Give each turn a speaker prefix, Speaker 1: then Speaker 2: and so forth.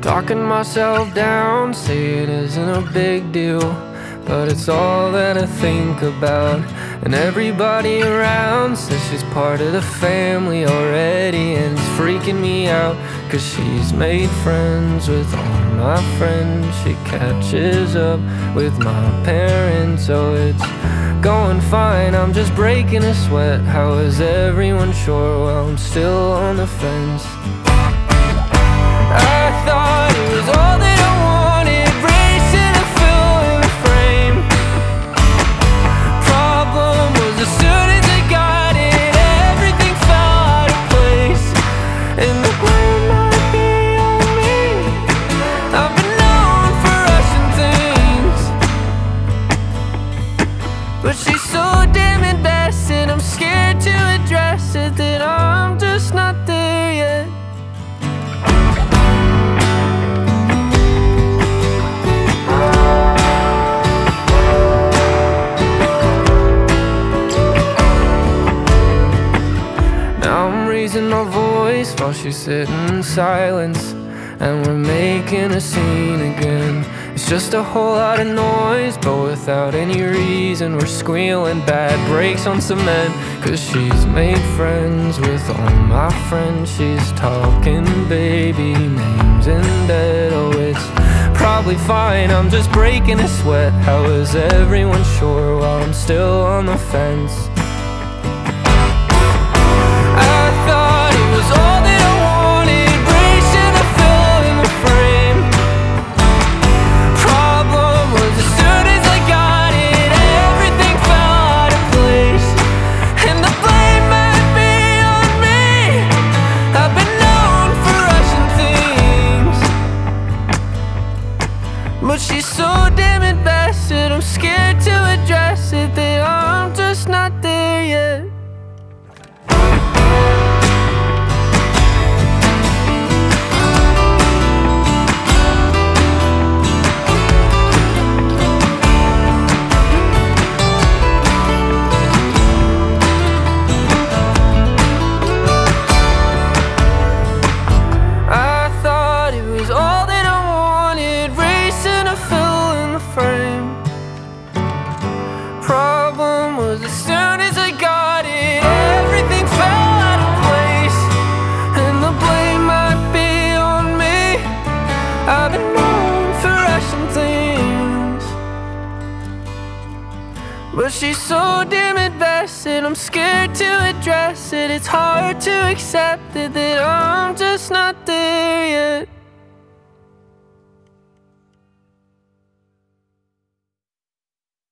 Speaker 1: Talking myself down, say it isn't a big deal, but it's all that I think about. And everybody around says she's part of the family already, and it's freaking me out, cause she's made friends with all my friends. She catches up with my parents, so it's going fine, I'm just breaking a sweat. How is everyone sure? Well, I'm still on the fence. I thought it was all that I wanted, racing to fill in the frame. Problem was as soon as I got it, everything fell out of place. And the blame might be on me. I've been known for rushing things, but she's so damn invested, I'm scared to address it, that I'm just not there yet. Raising my voice while she's sitting in silence, and we're making a scene again. It's just a whole lot of noise, but without any reason. We're squealing bad brakes on cement, cause she's made friends with all my friends. She's talking baby names instead. Oh, it's probably fine, I'm just breaking a sweat. How is everyone sure while I'm still on the fence? But she's so damn invested, I'm scared to address it, that I'm just not there yet. I thought it was all that I wanted, frame. Problem was as soon as I got it, everything fell out of place. And the blame might be on me. I've been known for rushing things, but she's so damn invested, I'm scared to address it. It's hard to accept it, that I'm just not there yet.